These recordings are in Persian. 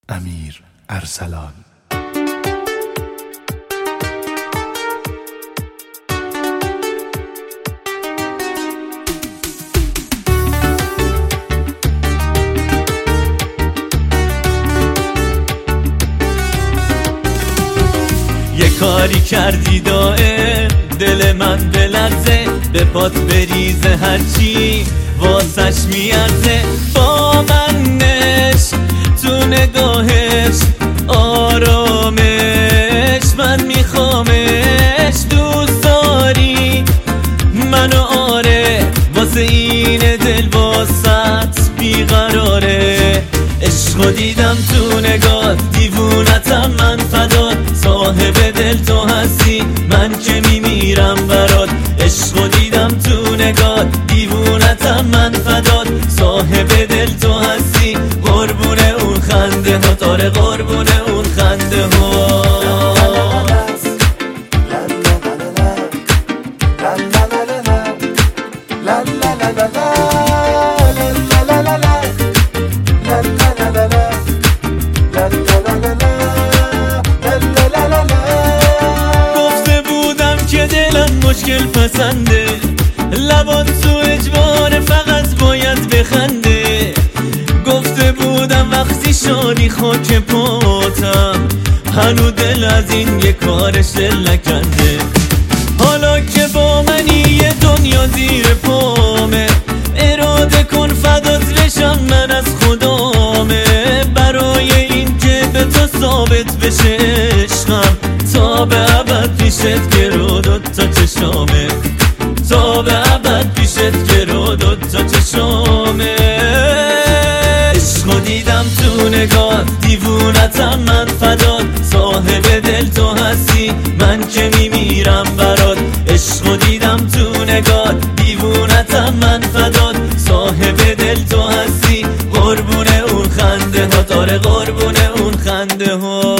امیر ارسلان. یه کاری کردی دائم دل من بلرزه، به پات بریزه هرچی واسش میارزه. با من عشق تو نگاهش آرامش، من میخوامش. دوست داری منو؟ آره، واسه این دل واسط بیقراره. عشقو دیدم تو نگاه، دیوونتم من فدات. صاحب دل تو هستی، من که میمیرم برات. عشقو دیدم تو نگاه، دیوونتم من فدات. صاحب دل تو هستی، قربونه اون خنده ها، تاره قربونه اون خنده ها. گفته بودم که دلم مشکل پسنده، لبات تو اجبار فقط باید بخنده. گفته بودم وقتی شانی خاک پاتم، هنو دل از این یه کارش دل نکنده. حالا که با منی یه دنیا زیر پامه، اراده کن فدات بشم من از خدامه. برای این که به تو ثابت بشه عشقم، تا به ابد پیشت گرو دوتا چشامه. تا به ابد پیشت گرو دوتا چشامه. عشقو دیدم تو نگاه، دیوونتم من فدات. صاحب دل تو هستی، من که میمیرم برات. عشقو دیدم تو نگاه، دیوونتم من فدات. صاحب دل تو هستی، قربونه اون خنده ها، تاره قربونه اون خنده ها.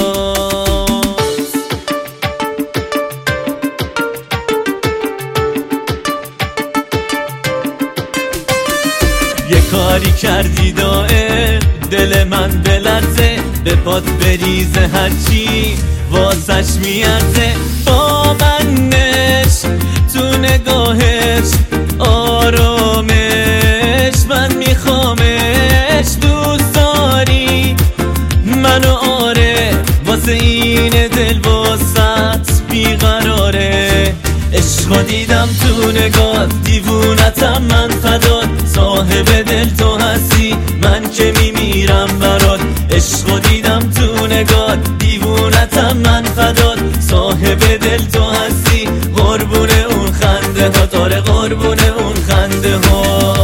یه کاری کردی دائم دل من بلرزه، به پات بریزه هرچی واسش میارزه. با من عشق تو نگاهش آرامش، من میخوامش. دوست داری منو؟ آره، واسه این دل واسط بیقراره. عشقو دیدم تو نگاه، دیوونتم من فدات. صاحب دل تو هستی، من که میمیرم برات. عشقو دیدم تو نگاه، دیوونتم من فدات. صاحب دل تو هستی، قربونه اون خنده ها، تاره قربونه اون خنده ها.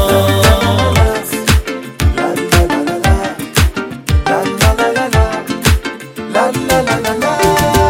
La la la la la